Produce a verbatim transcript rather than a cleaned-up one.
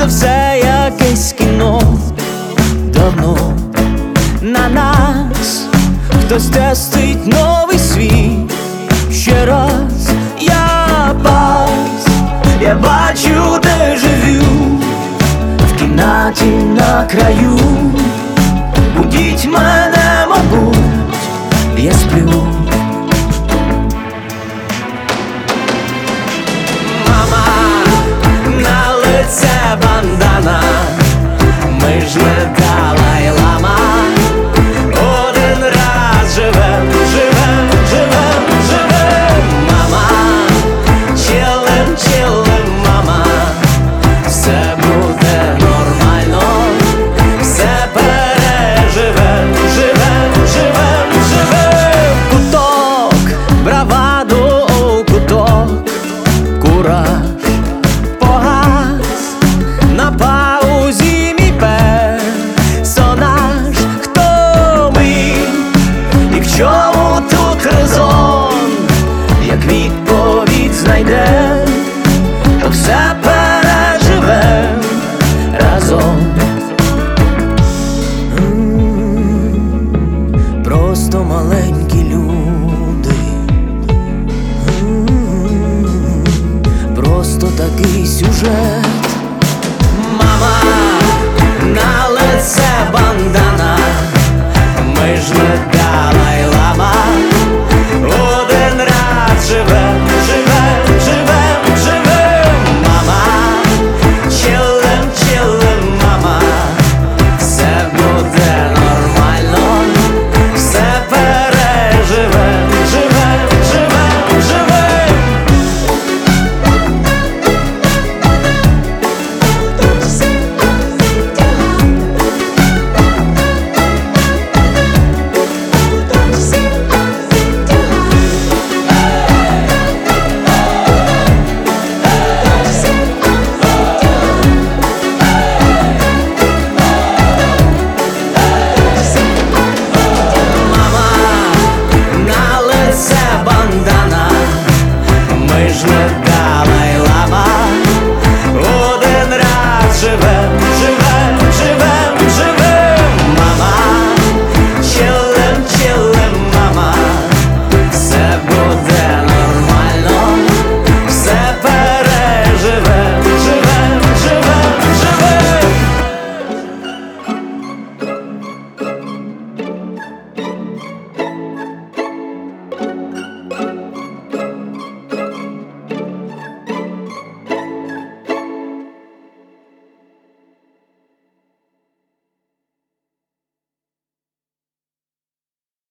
все якесь кіно. Давно на нас хтось тестить новий світ. Ще раз я пас, я бачу дежавю в кімнаті на краю. Будіть мене, мабуть, я сплю. Мама, на лице бандана, ми ж не Далай-Лама. Один раз живем, живем, живем, живем. Мама, чилим, чилим, мама, все буде нормально, все переживем, живем, живем, живем. Куток, браваду, куток, кураж погас, на паузі мій персонаж. Хто ми і в чому тут резон? Як відповідь знайде, то все переживем разом. М, Просто маленькі люди, М, просто такий сюжет.